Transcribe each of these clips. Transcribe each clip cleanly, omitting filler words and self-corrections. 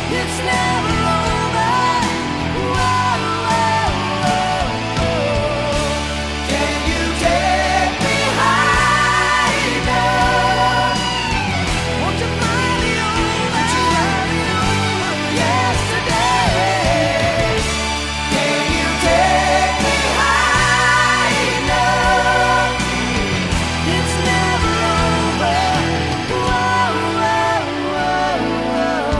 It's never over. Whoa, whoa, whoa, whoa. Can you take me high enough? Won't you fly me over? Yesterday. Can you take me high enough? It's never over. Whoa, whoa, whoa, whoa.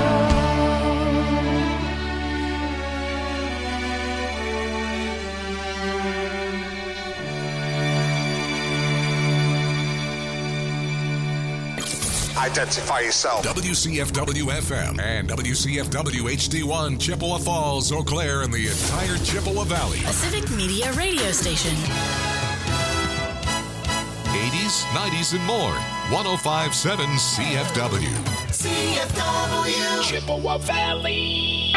Identify yourself. WCFW FM and WCFW HD1 Chippewa Falls, Eau Claire, and the entire Chippewa Valley. A civic media radio station. 80s, 90s, and more. 1057 CFW. CFW Chippewa Valley.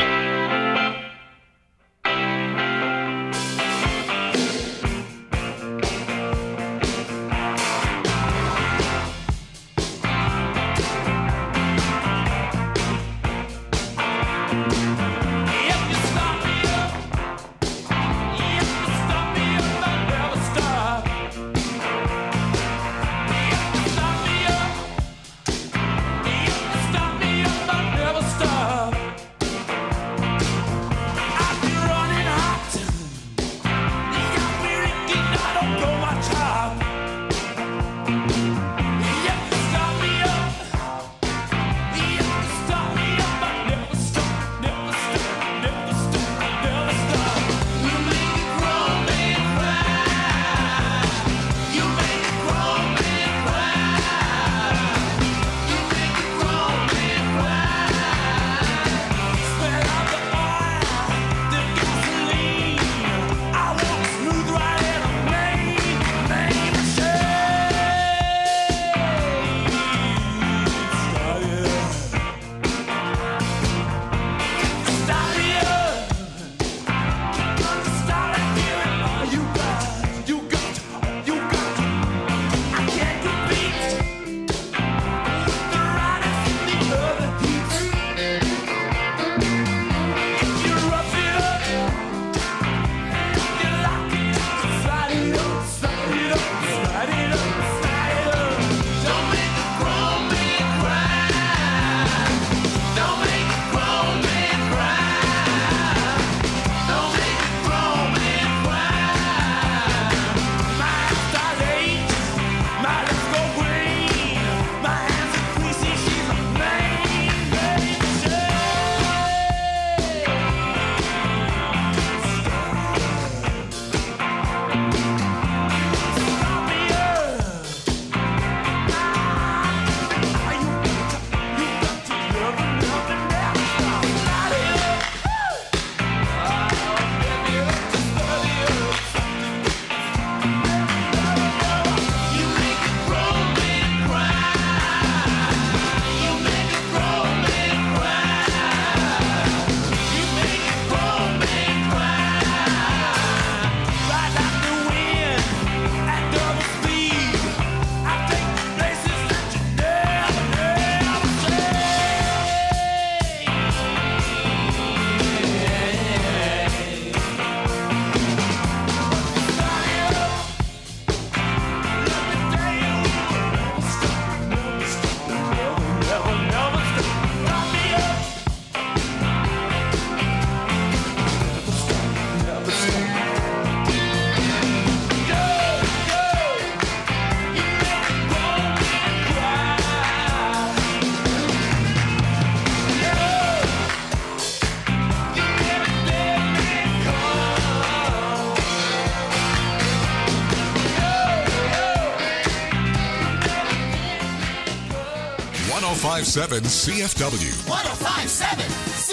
.1057 CFW. 1057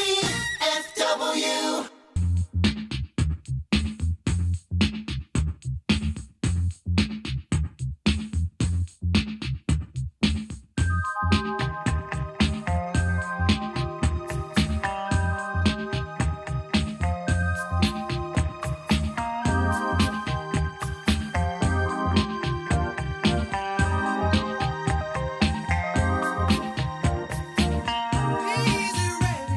CFW. Easy rain.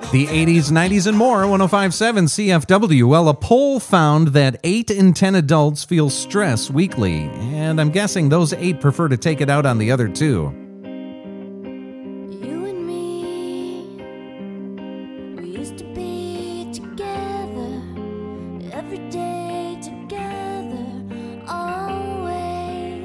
The 80s, 90s, and more, 105.7 CFW. Well, a poll found that 8 in 10 adults feel stress weekly, and I'm guessing those 8 prefer to take it out on the other 2. You and me, we used to be together, every day together, always.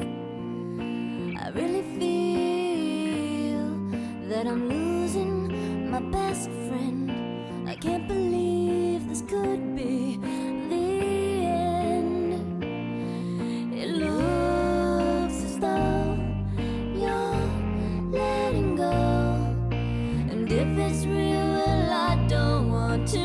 I really feel that I'm losing my best friend. I can't believe this could be the end. It looks as though you're letting go, and if it's real, well, I don't want to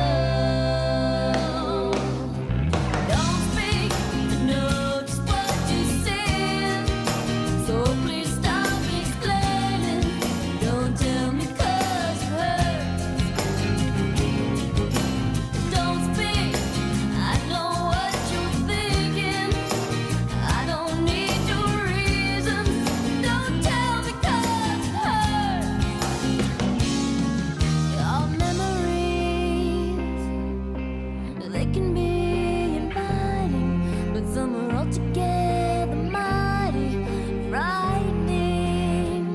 know. Don't speak, I know just what you said, so please stop explaining. Don't tell me 'cause it hurts. Don't speak, I know what you're thinking. I don't need your reasons. Don't tell me 'cause it hurts. Our memories, they can be inviting, but some are altogether mighty frightening.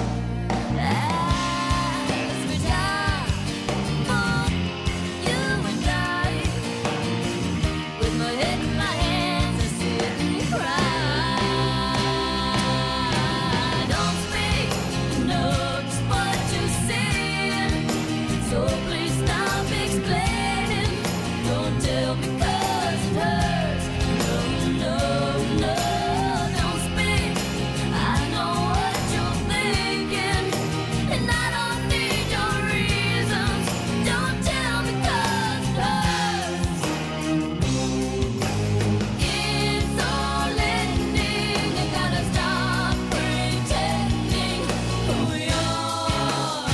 As we die for you and I, with my head in my hands, I sit and cry. Don't speak, I know just what you're saying, so please stop explaining. Don't tell me 'cause it hurts. No, no, no, don't speak. I know what you're thinking, and I don't need your reasons. Don't tell me 'cause it hurts. It's all ending. You gotta stop pretending who you are.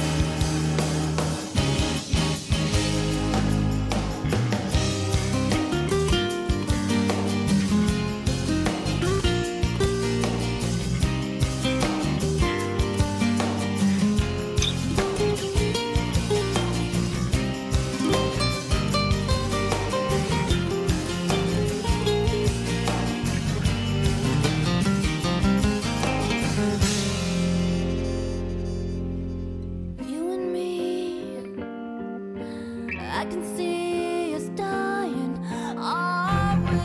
You and me, I can see us dying, are we?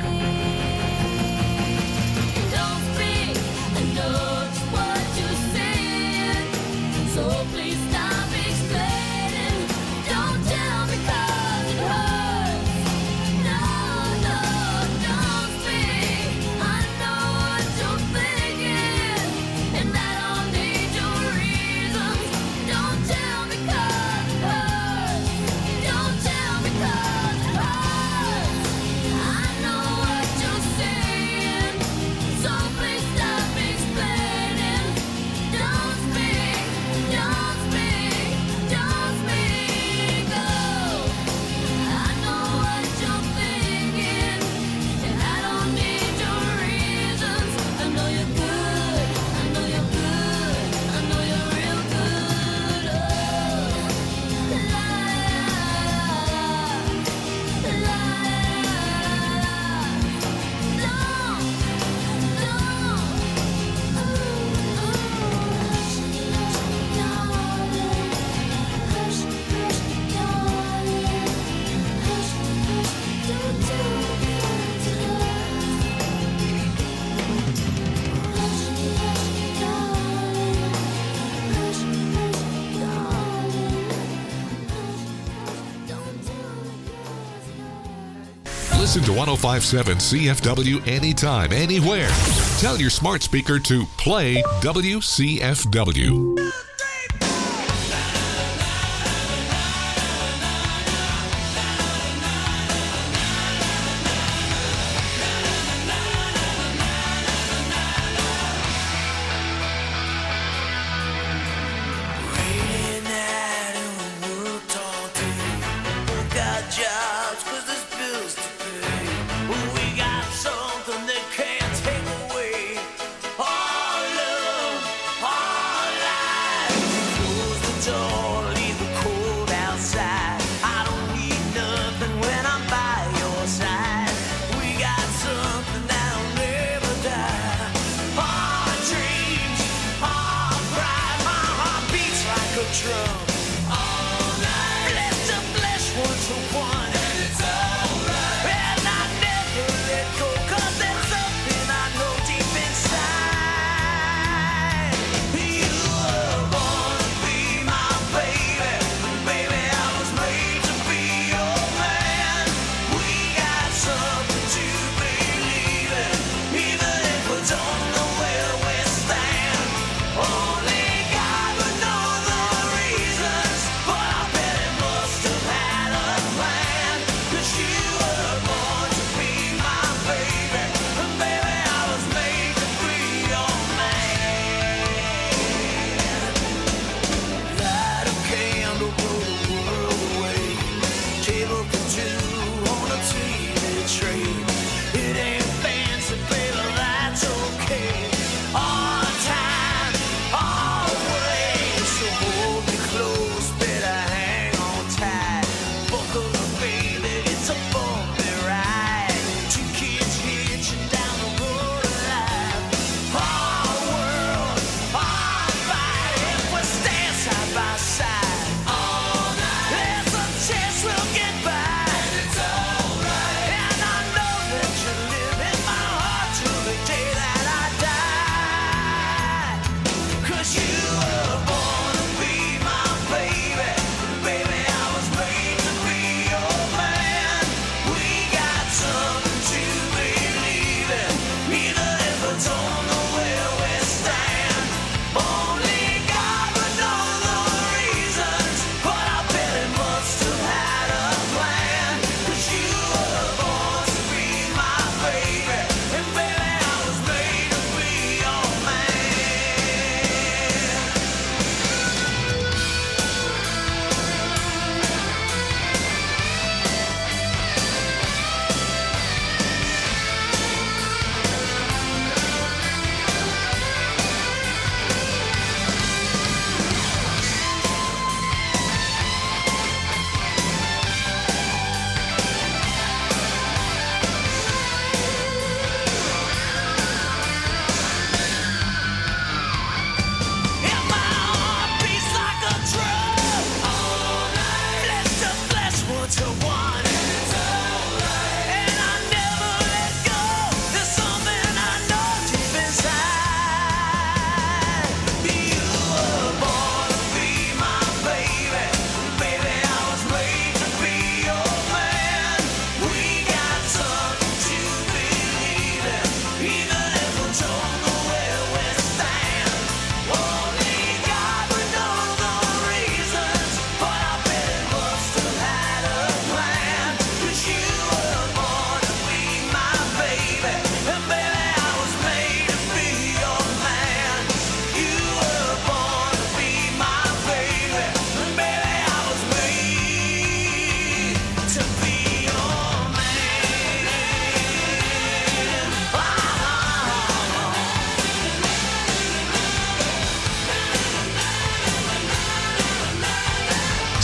Don't speak, I know just what you're saying, so please stop explaining. Don't tell me 'cause it hurts. No, no, don't speak. I know what you're thinking, and I don't need your reasons. Don't tell me 'cause it hurts. Don't tell me 'cause it hurts. I know what you're saying, so please stop explaining. Don't speak, don't speak, don't speak. Oh, I know what you're thinking, and I don't need your reasons. I know you're good, I know you're good, I know you're real good. Oh, la la la la. Listen to 105.7 CFW anytime, anywhere. Tell your smart speaker to play WCFW. Waiting out and we worked all day. Both got jobs 'cause there's bills to pay. We got something they can't take away. Our love, our life.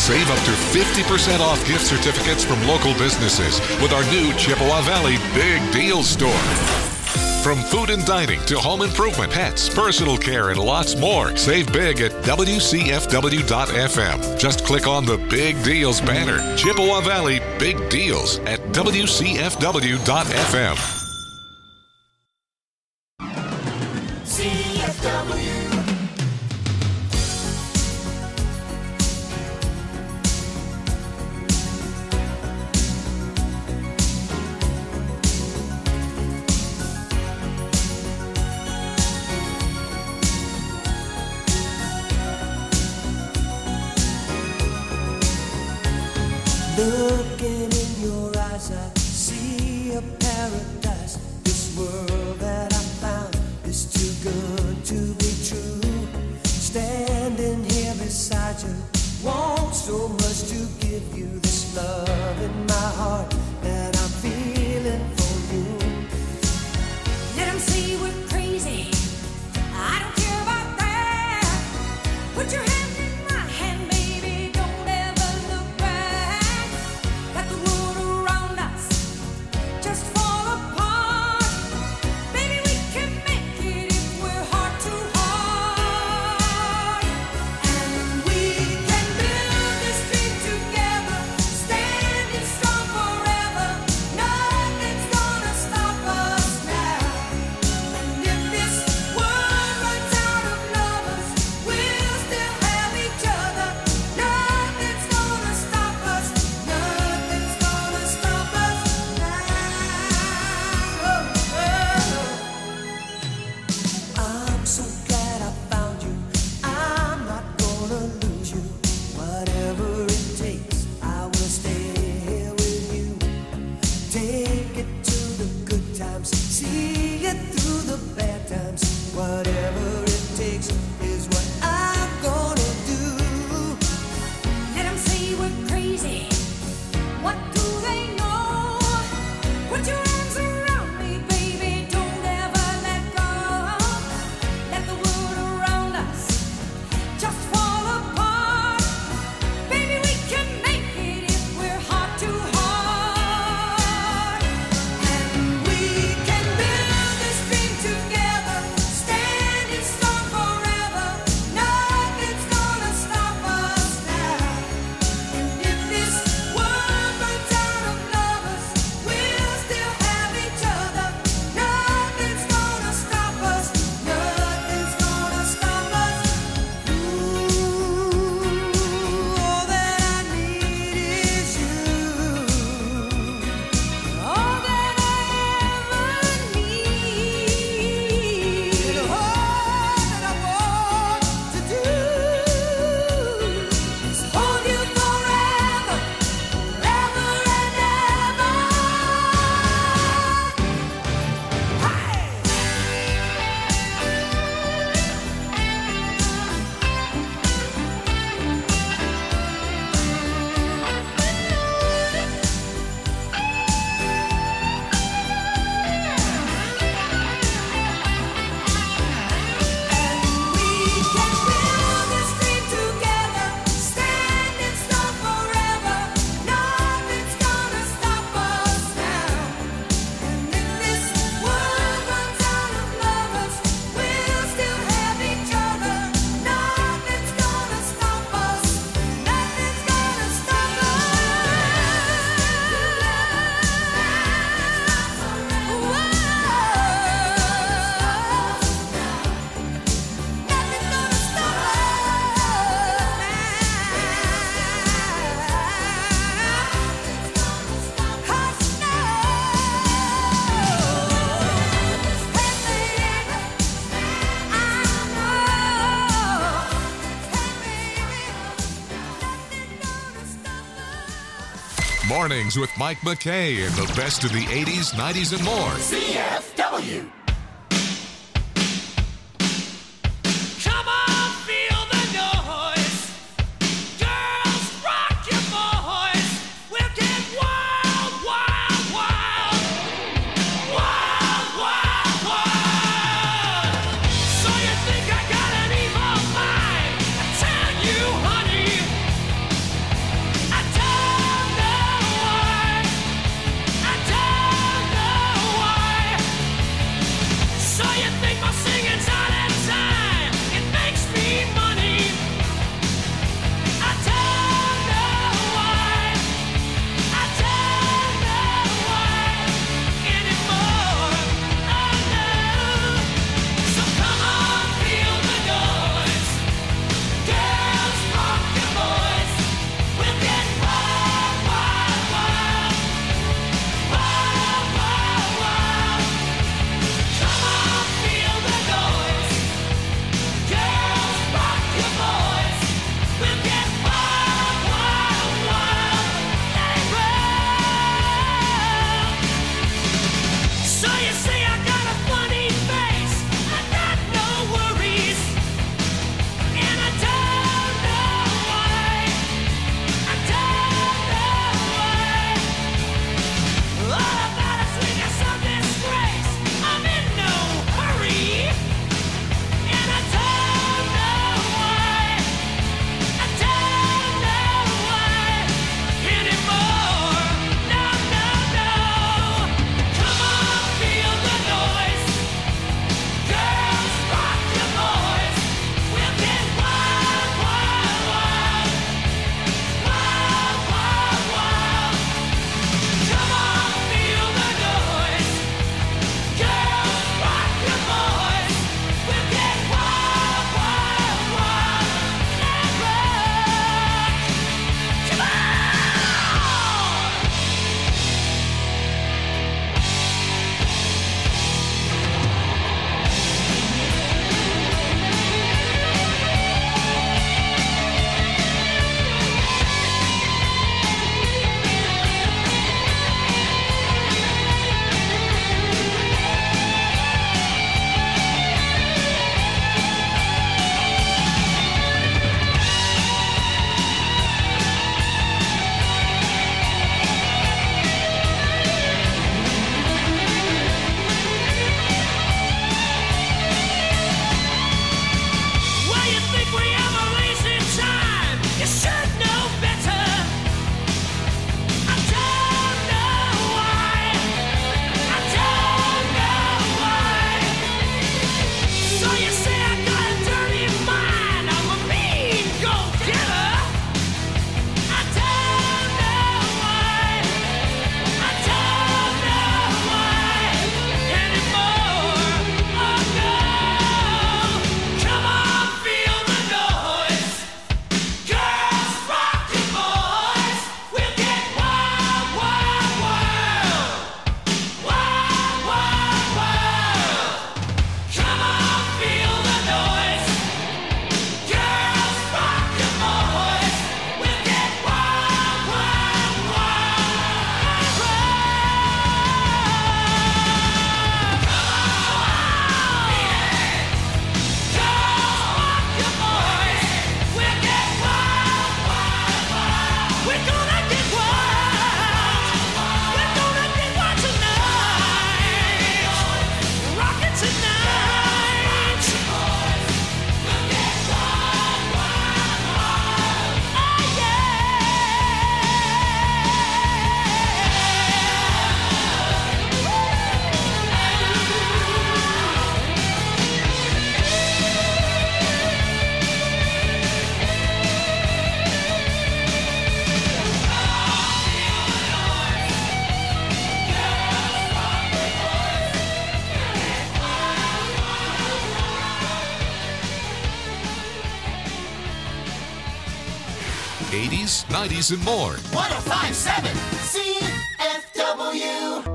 Save up to 50% off gift certificates from local businesses with our new Chippewa Valley Big Deal Store. From food and dining to home improvement, pets, personal care, and lots more. Save big at WCFW.FM. Just click on the Big Deals banner. Chippewa Valley Big Deals at WCFW.FM. CFW. Looking in your eyes, I see a paradise. This world that I found is too good to be true. Standing here beside you, want so much to give you this love in my heart that I'm feeling for you. Let 'em say we're crazy. I don't care about that. Put your hand in my hand, baby. Don't ever look back. Let the world around us just fall apart. Baby, we can make it if we're heart to heart. And we can build this dream together, standing strong forever. Nothing's gonna stop us now. And if this world runs out of lovers, we'll still have each other. Nothing's gonna stop us. Nothing's gonna stop us now. I'm so glad I found you. I'm not gonna lose you. Whatever it takes, I will stay here with you. Take it to the good times, see it through the bad times. Whatever it takes is what I'm gonna do. Let 'em say we're crazy. What do they know? Put your arms around me, baby. Don't ever let go. Let the world around us just fall apart. Baby, we can make it if we're heart to heart. And we can build this dream together, standing strong forever. Nothing's gonna stop us now. And if this world runs out of lovers, we'll still have each other. Nothing's gonna stop us. Nothing's gonna stop us. Ooh, all that I need is you. All that I ever need. And all that I want to do is hold you forever, forever and ever. We can build this dream together, standing strong forever. Nothing's gonna stop us now. And if this world runs out of lovers, we'll still have each other. Nothing's gonna stop us. Nothing's gonna stop Mornings with Mike McKay and the best of the 80s, 90s, and more. CFW. Come on, feel the noise. Girls, rock your voice. We'll get wild, wild, wild. Wild, wild, wild. So you think I got an evil mind? I tell you, honey, 80s, 90s, and more. 1057 CFW.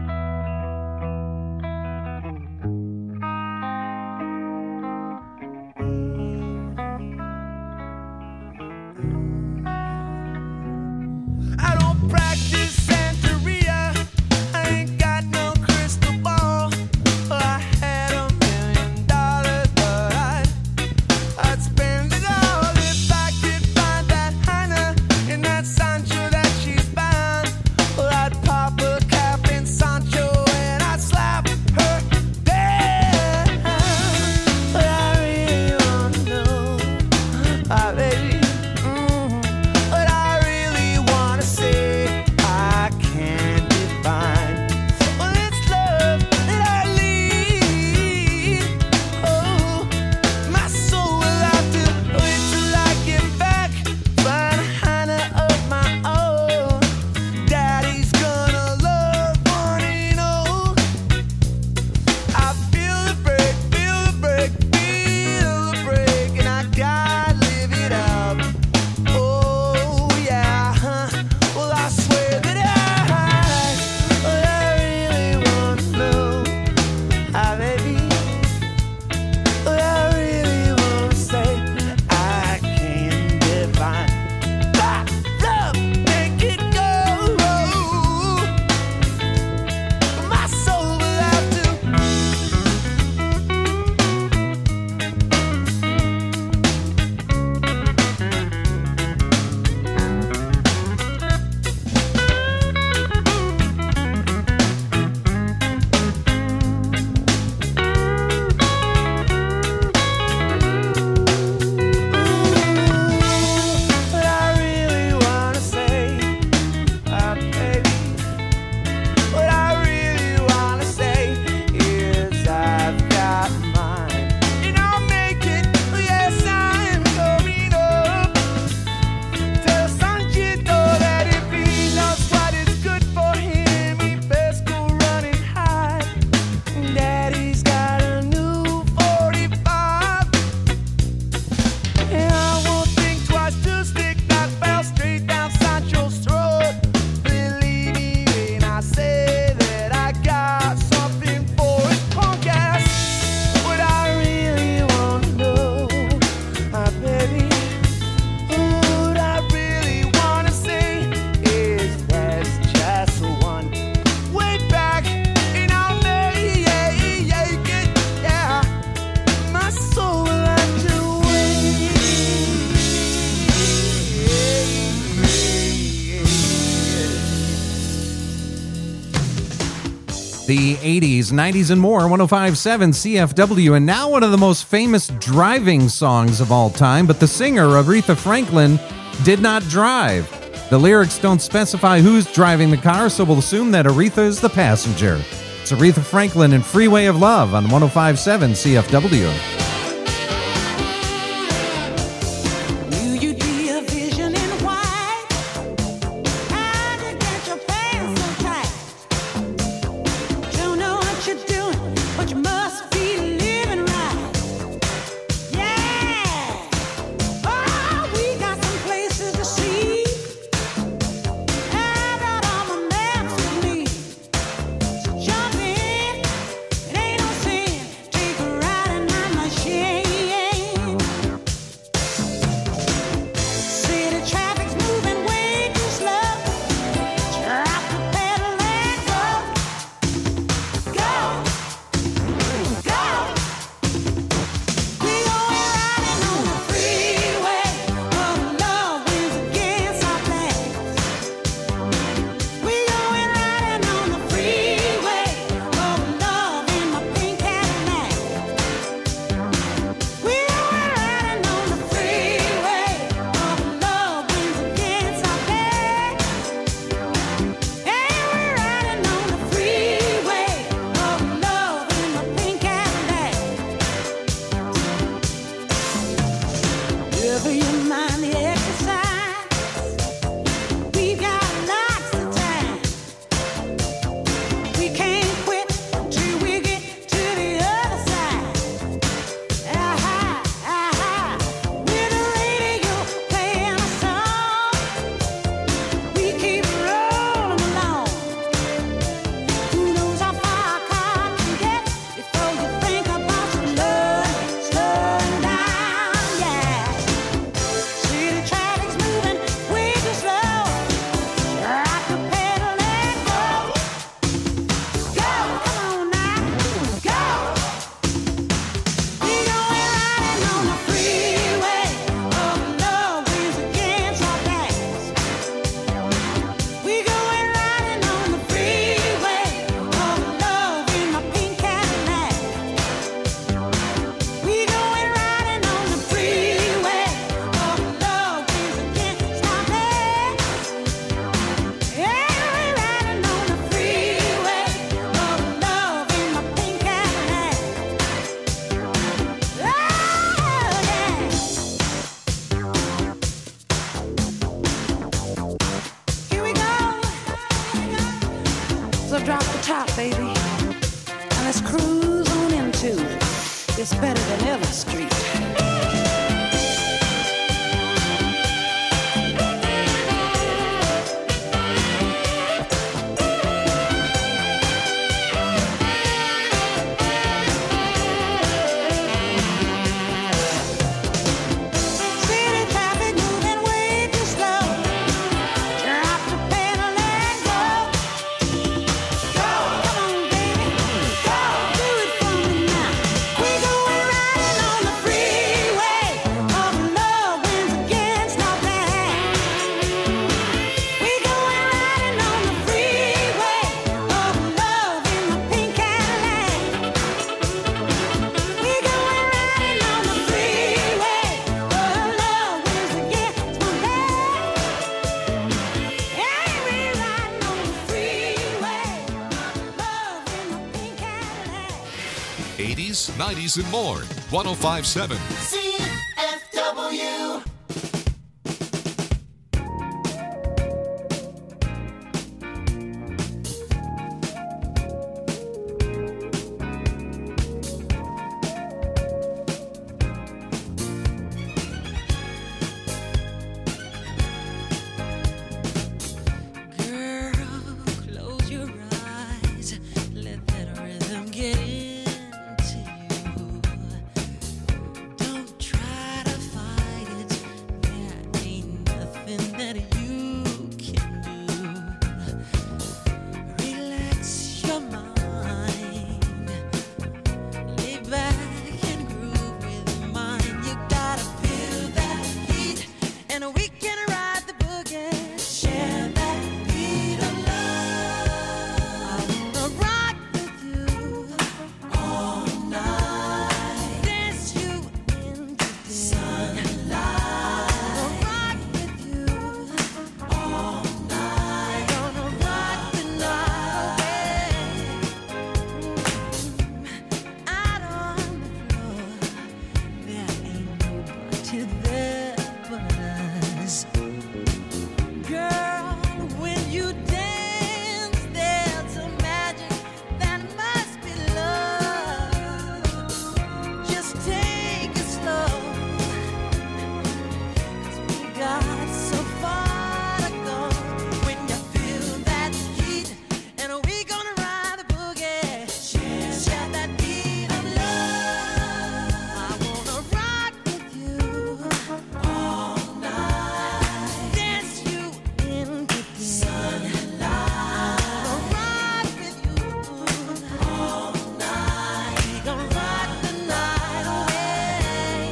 I don't practice Santeria. I ain't got no crystal ball. I had $1 million, but I'd spend it all if I could find that Hannah in that Sancho that she's bound. Well, I'd pop a cap in Sancho and I'd slap her down. But I really wanna know, baby. But I really wanna say I can't define. Well, it's love that I lead. Oh, my soul will have to wait till I get back. Find Hannah of my own. Daddy's gonna love one and all. I feel the break, feel the break, feel the break, and I gotta live it up. Oh yeah, well I swear that I really wanna know, baby. But I really wanna say I can't define. That love, make it go. My soul will have to. But I really wanna say, baby. What I really wanna say is I've got mine, and I'll make it. Yes, I'm going up. Tell Sanchito that if he knows what is good for him, he best go run and hide. Daddy's got a new 45. And I won't think twice to stick that bell straight down Sancho's throat. Believe me when I say that I got something for his punk ass. What I really wanna know, my baby. What I really wanna say is there's just one way back, and I'll make it, yeah. My soul will have to wait. The 80s, 90s, and more, 1057 CFW, and now one of the most famous driving songs of all time, but the singer, Aretha Franklin, did not drive. The lyrics don't specify who's driving the car, so we'll assume that Aretha is the passenger. It's Aretha Franklin and Freeway of Love on 1057 CFW. Knew you'd be a vision in white. How'd you get your pants so tight? Don't know what you're doing, but you must be living right. Yeah. Oh, we got some places to see. I got all my maps with me. So jump in, it ain't no sin. Take a ride in my machine. It's better than ever, Street. City traffic moving way too slow. Drop the pedal and go. Go, come on, baby, go, do it for me now. We going riding on the freeway. Of love wins against no plan. We going riding on the freeway. Of love in the pink Cadillac. We going riding on the freeway. Of love wins against no plan. Hey, we riding on the freeway. Love in the pink Cadillac. 80s, 90s, and more. 1057 CFW. Girl, close your eyes. Let that rhythm get into you. Don't try to fight it. There ain't nothing that you can do. Relax your mind. Lay back and groove with mine. You gotta feel that heat, and we can ride the boogie. Share that beat of love. I wanna rock with you all night. Dance you into the sunlight. I wanna rock with you all night. Gonna rock the night away. Out on the floor, there ain't nobody there but us. Girl, when you dance, there's a magic that must be love. Just take it slow, 'cause we got so far to go. When you feel that heat, and we gonna ride the boogie. Share that beat of love. I wanna rock with you all night. Dance you into the sunlight. I wanna rock with you all night. We gonna rock the night away.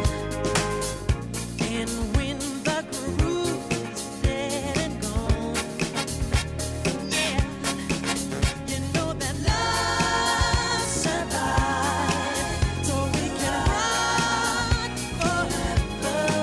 And when the groove is dead and gone, yeah, you know that love survives, so we can rock forever.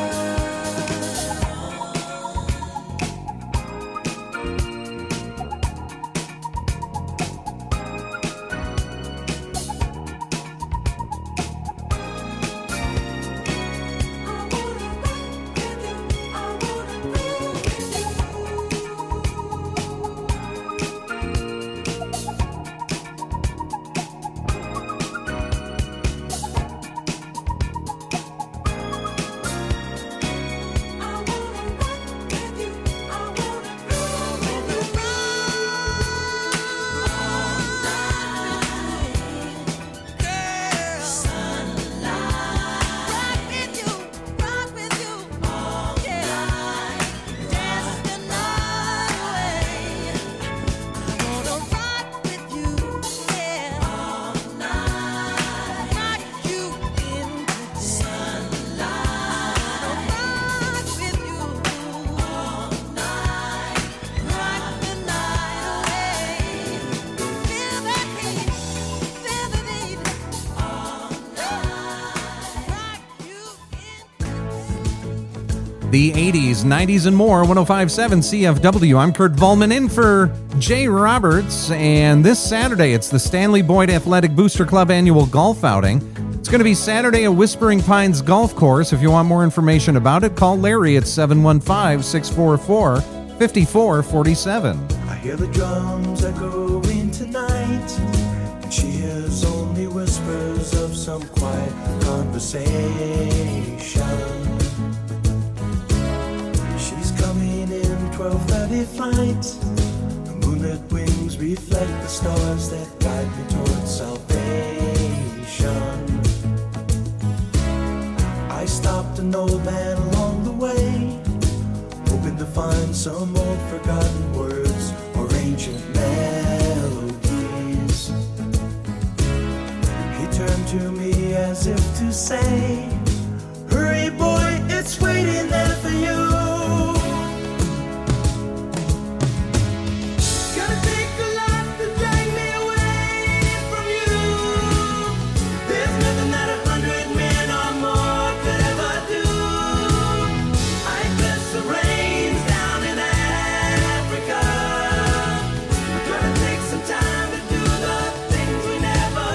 The 80s, 90s, and more. 1057 CFW. I'm Kurt Volman in for Jay Roberts. And this Saturday, it's the Stanley Boyd Athletic Booster Club annual golf outing. It's going to be Saturday at Whispering Pines Golf Course. If you want more information about it, call Larry at 715-644-5447. I hear the drums echoing tonight, and She hears only whispers of some quiet conversation. She's coming in 12:30 flight. The moonlit wings reflect the stars that guide me towards salvation. I stopped an old man along the way, hoping to find some old forgotten words or ancient melodies. He turned to me as if to say, hurry boy, it's waiting there for you. Gonna take a lot to drag me away from you. There's nothing that 100 men or more could ever do. I bless the rains down in Africa. We're gonna take some time to do the things we never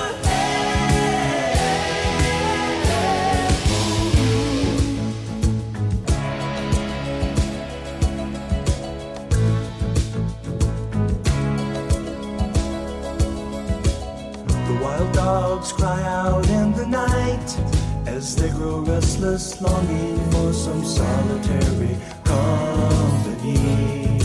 The wild dogs cry out in the night as they grow restless, longing for some solitary company.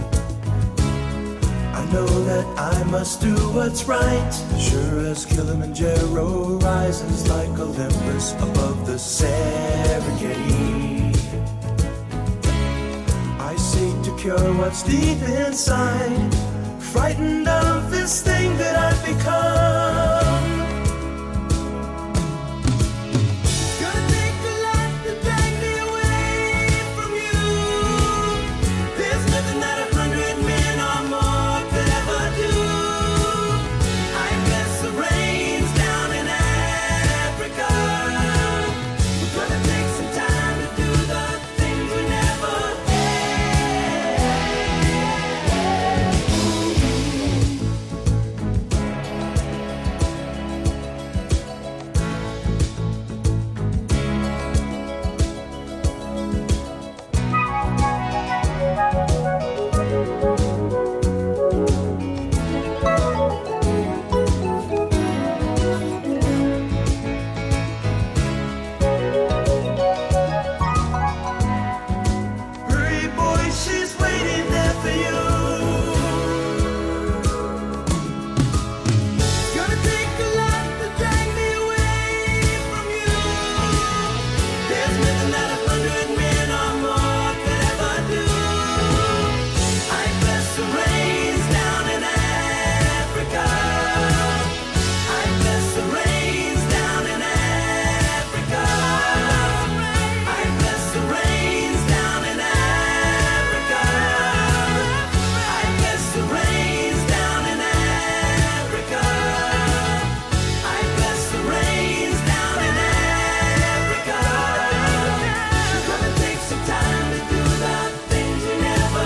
I know that I must do what's right, sure as Kilimanjaro rises like Olympus above the Serengeti. I seek to cure what's deep inside, frightened of this thing that I've become. Gonna take a lot to drag me away from you. There's nothing that 100 men or more could ever do. I bless the rains down in Africa. We're gonna take some time to do the things we never Hurry, boy, she's waiting there for you. Gonna take a lot to drag me away from you. There's nothing that 100 men or more could ever do. I bless the rains down in Africa. I bless the rains down in Africa. I bless the rains down in Africa. I bless the rains down in Africa. I bless the rains down in Africa. We're gonna take some time to do the things we never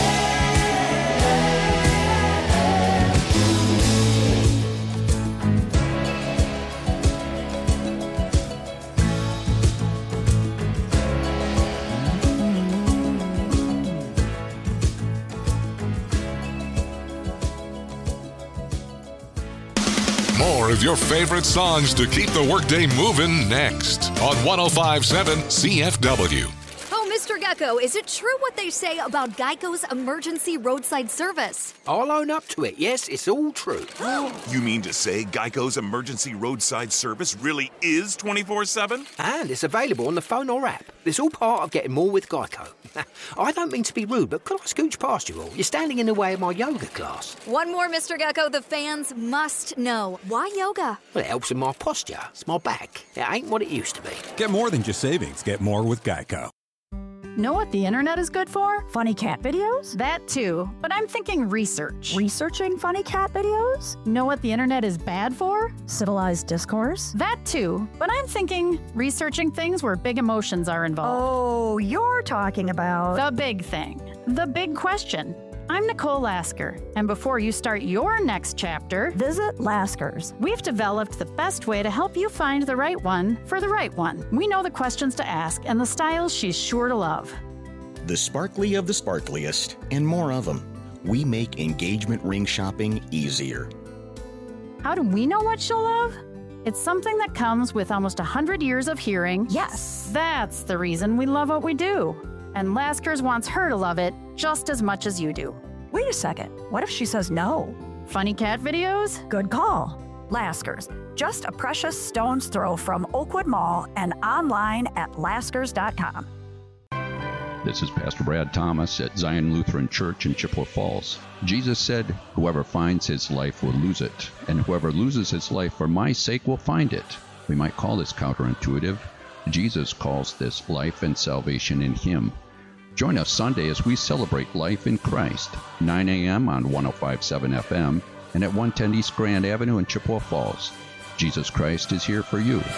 More of your favorite songs to keep the workday moving next on 105.7 CFW. Oh, Mr. Gecko, is it true what they say about Geico's emergency roadside service? I'll own up to it. Yes, it's all true. You mean to say Geico's emergency roadside service really is 24/7? And it's available on the phone or app. It's all part of getting more with Geico. I don't mean to be rude, but could I scooch past you all? You're standing in the way of my yoga class. One more, Mr. Gecko, the fans must know. Why yoga? Well, it helps with my posture. It's my back. It ain't what it used to be. Get more than just savings. Get more with Geico. Know what the internet is good for? Funny cat videos? That too, but I'm thinking research. Researching funny cat videos? Know what the internet is bad for? Civilized discourse? That too, but I'm thinking researching things where big emotions are involved. Oh, you're talking about... The big thing. The big question. I'm Nicole Lasker, and before you start your next chapter, visit Lasker's. We've developed the best way to help you find the right one for the right one. We know the questions to ask and the styles she's sure to love. The sparkly of the sparkliest, and more of them. We make engagement ring shopping easier. How do we know what she'll love? It's something that comes with almost 100 years of hearing. Yes. That's the reason we love what we do. And Laskers wants her to love it just as much as you do. Wait a second. What if she says no? Funny cat videos? Good call. Laskers, just a precious stone's throw from Oakwood Mall and online at laskers.com. This is Pastor Brad Thomas at Zion Lutheran Church in Chippewa Falls. Jesus said, "Whoever finds his life will lose it, and whoever loses his life for my sake will find it." We might call this counterintuitive. Jesus calls this life and salvation in him. Join us Sunday as we celebrate life in Christ, 9 a.m. on 105.7 FM and at 110 East Grand Avenue in Chippewa Falls. Jesus Christ is here for you.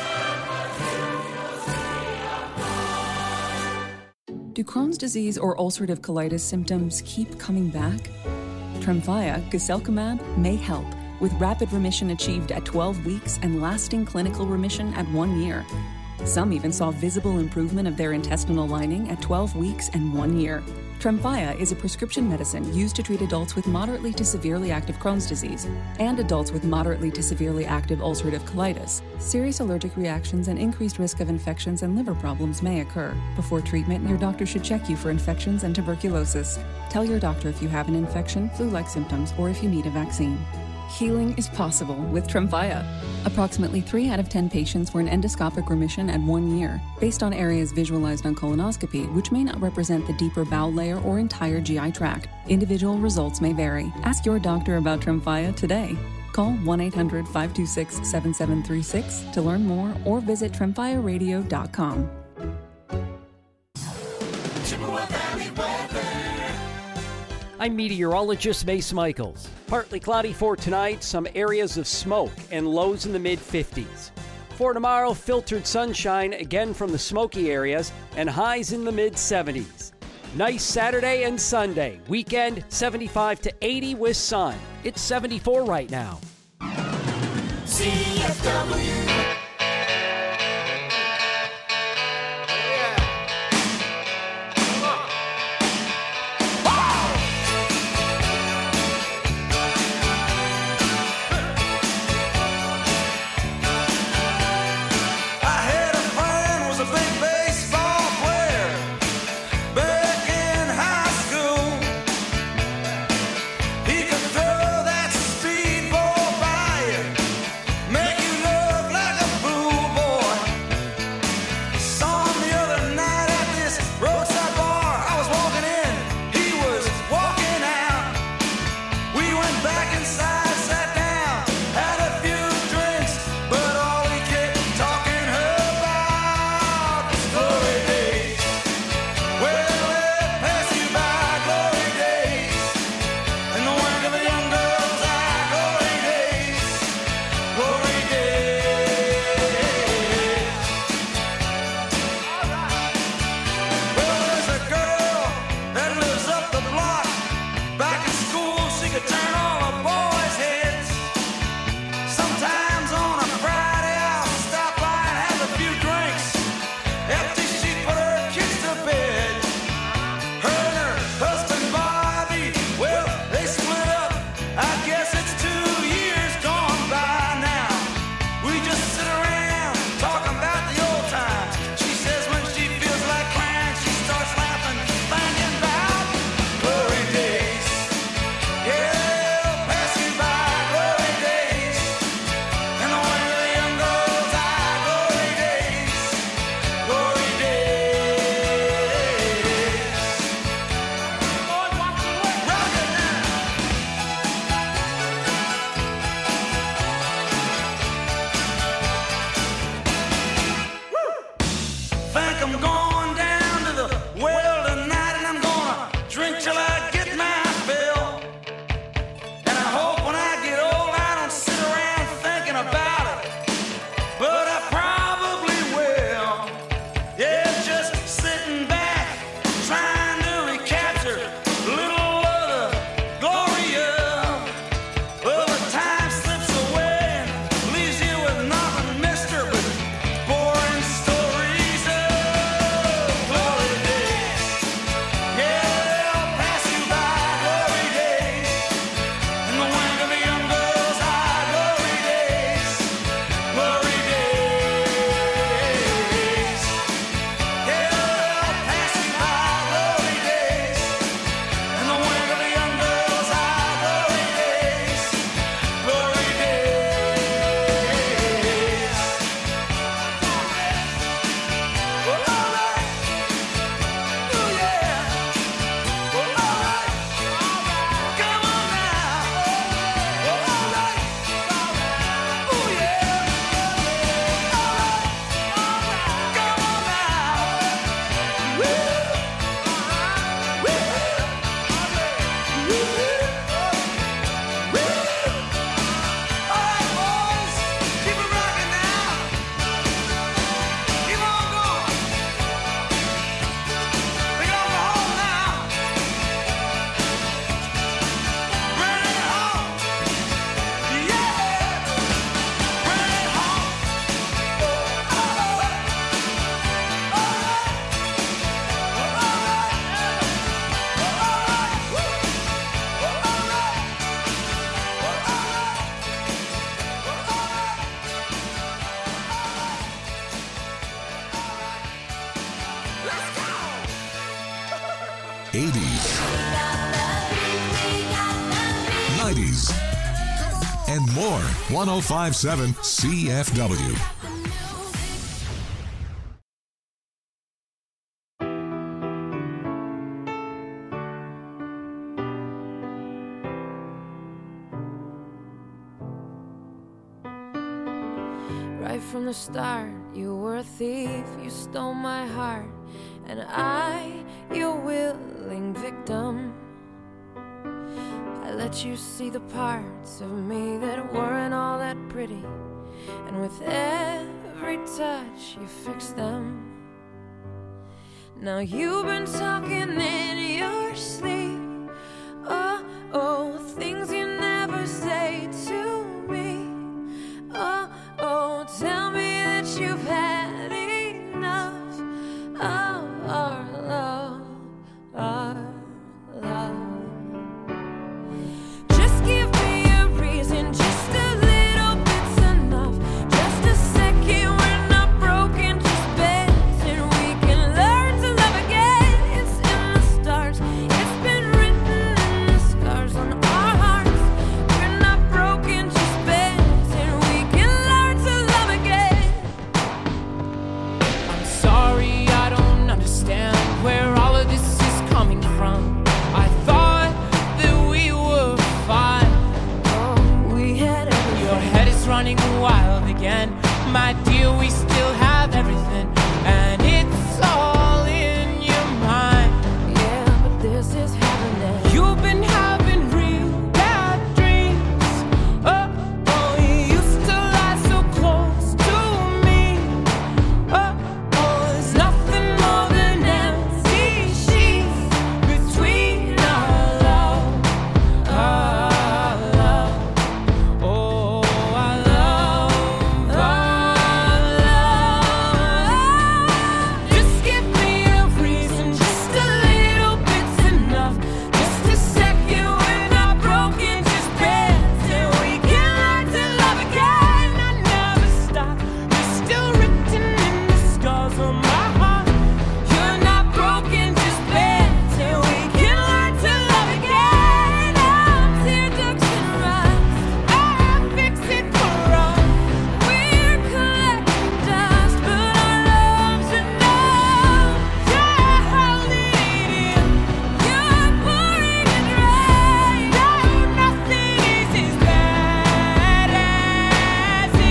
Do Crohn's disease or ulcerative colitis symptoms keep coming back? Tremfya, guselkumab, may help, with rapid remission achieved at 12 weeks and lasting clinical remission at 1 year. Some even saw visible improvement of their intestinal lining at 12 weeks and 1 year. Tremfya is a prescription medicine used to treat adults with moderately to severely active Crohn's disease and adults with moderately to severely active ulcerative colitis. Serious allergic reactions and increased risk of infections and liver problems may occur. Before treatment, your doctor should check you for infections and tuberculosis. Tell your doctor if you have an infection, flu-like symptoms, or if you need a vaccine. Healing is possible with Tremfya. Approximately 3 out of 10 patients were in endoscopic remission at 1 year, based on areas visualized on colonoscopy, which may not represent the deeper bowel layer or entire GI tract. Individual results may vary. Ask your doctor about Tremfya today. Call 1-800-526-7736 to learn more or visit tremfyaradio.com. I'm meteorologist Mace Michaels. Partly cloudy for tonight, some areas of smoke, and lows in the mid-50s. For tomorrow, filtered sunshine again from the smoky areas, and highs in the mid-70s. Nice Saturday and Sunday. Weekend, 75 to 80 with sun. It's 74 right now. CFW. He could throw that speedball by you, make you look 80s, 90s, and more. 105.7 CFW. Right from the start, you were a thief, you stole my heart, and I, your willing victim. I let you see the parts of me that weren't all that pretty, and with every touch you fixed them. Now you've been talking in your sleep, oh, oh, things you never say to me. Oh, oh, tell me that you've had enough of our love, our love. Just give me a reason, just a little bit's enough. Just a second, we're not broken, just bends, and we can learn to love again. It's in the stars, it's been written in the scars on our hearts. We're not broken, just bends, and we can learn to love again. I'm sorry, I don't understand where all of this is coming from. I thought that we were fine. Oh, we had everything. Your head is running wild again. My dear, we still have everything, and it's all in your mind. Yeah, but this is happening. You've been having real bad dreams. Oh, oh, you used to lie so close to me. Oh, oh, there's nothing more than empty sheets between our love, our love. Oh, our love, our love. Just give me a reason, just a little bit's enough. Just a second, we're not broken, just bends, and we can learn to love again. I never stop, you're still written in the scars on my heart. You're not broken, just bends, and we can learn to love again. I'm tear ducts and rocks, I fix it for us. We're collecting dust, but our love's enough. You're holding it in, you're pouring it right. No, nothing is as bad as it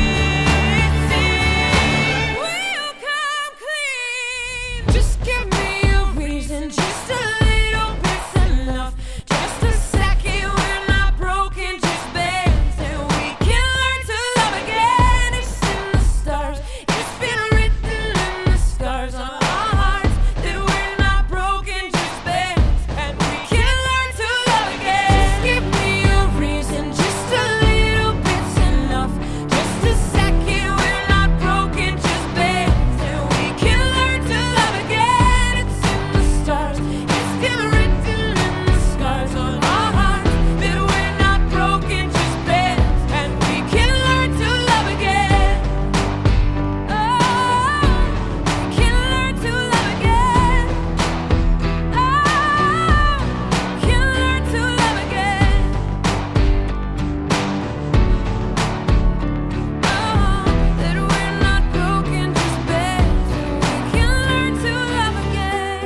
seems. Will you come clean? Just give me a reason, just a little bit's enough. Just a second, we're not broken, just bends, and we can learn to love again. It's in the stars, it's been written in the scars on our hearts that we're not broken, just bends, and we can learn to love again. Just give me a reason, just a little bit's enough. Just a second, we're not broken, just bends, and we can learn to love again. It's in the stars, it's been written in the scars on our hearts that we're not broken, just bends, and we can learn to love again. Oh, we can learn to love again. Oh, we can learn to love again. Oh, that we're not broken, just bends, and we can learn to love again.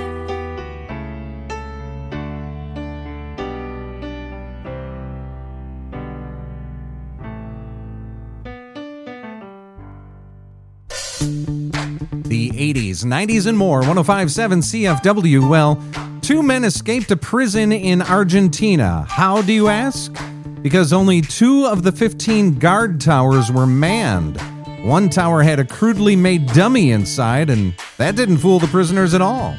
The 80s, 90s, and more. 105.7 CFW. Well, 2 men escaped a prison in Argentina. How do you ask? Because only 2 of the 15 guard towers were manned. One tower had a crudely made dummy inside, and that didn't fool the prisoners at all.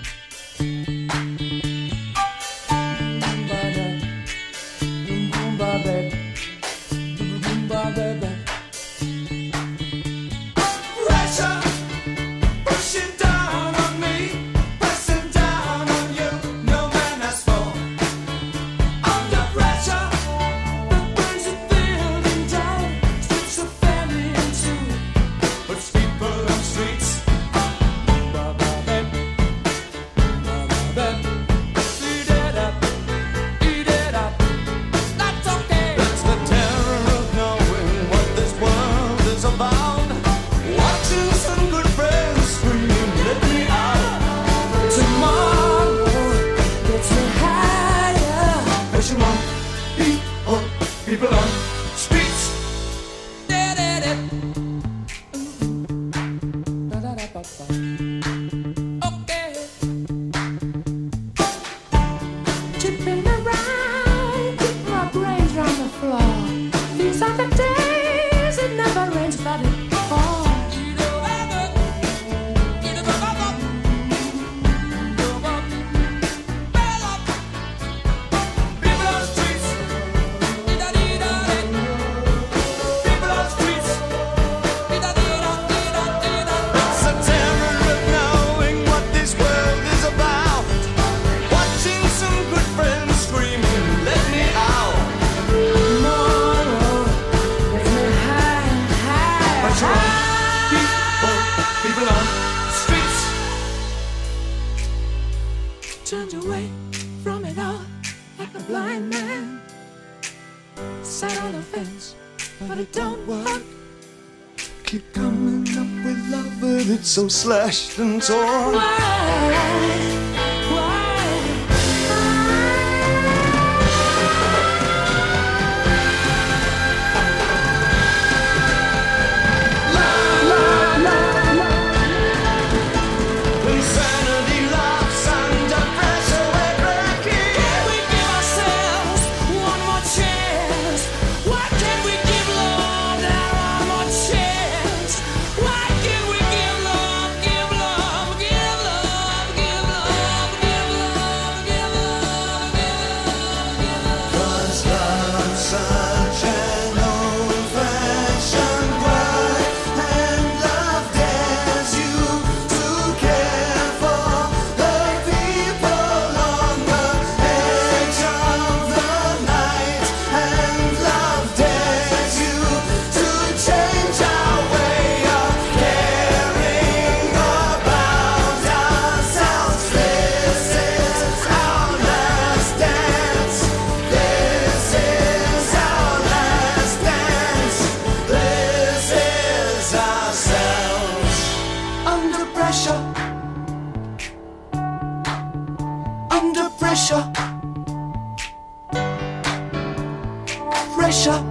Pressure pushing down on me, pressing down on you. No man has fallen under pressure that brings a building down, strips a family in two, puts people on streets. Okay. Tipping around, keep my brains on the floor. These are the days it never rains, but it falls. Turned away from it all like a blind man. Sat on the fence, but it don't work. Keep coming up with love, but it's so slashed and torn. Insanity laughs under pressure, we're breaking. Can we give ourselves one more chance? Why can't we give love now one more chance? Why can't we give love, give love, give love, give love, give love, give love, give love? 'Cause love's such an old-fashioned word, and love dares you to care for the people on the edge of the night, and love dares you to change our way of caring about ourselves. This is our last dance. This is our last dance. This is ourselves. Under pressure. Under pressure. Pressure.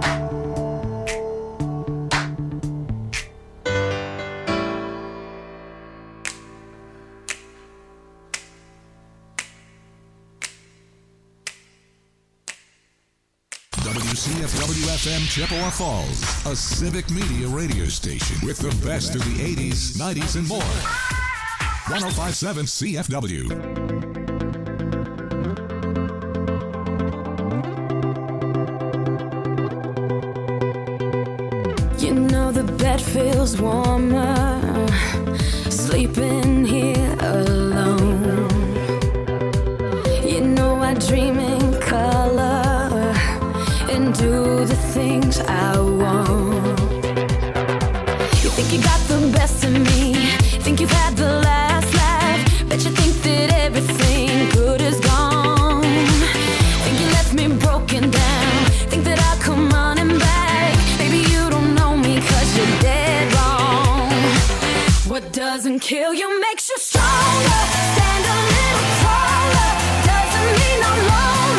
WCFW-FM Chippewa Falls, a civic media radio station with the best of the 80s, 90s, and more. 105.7 CFW. You know the bed feels warmer, sleeping here alone. You know I dream in color and do the things I want. You think you got the best of me, think you've had the last laugh, bet you think that everything good is gone. Think you left me broken down, think that I'll come running back. Baby, you don't know me 'cause you're dead wrong. What doesn't kill you makes you stronger. Stand a little taller, doesn't mean I'm longer.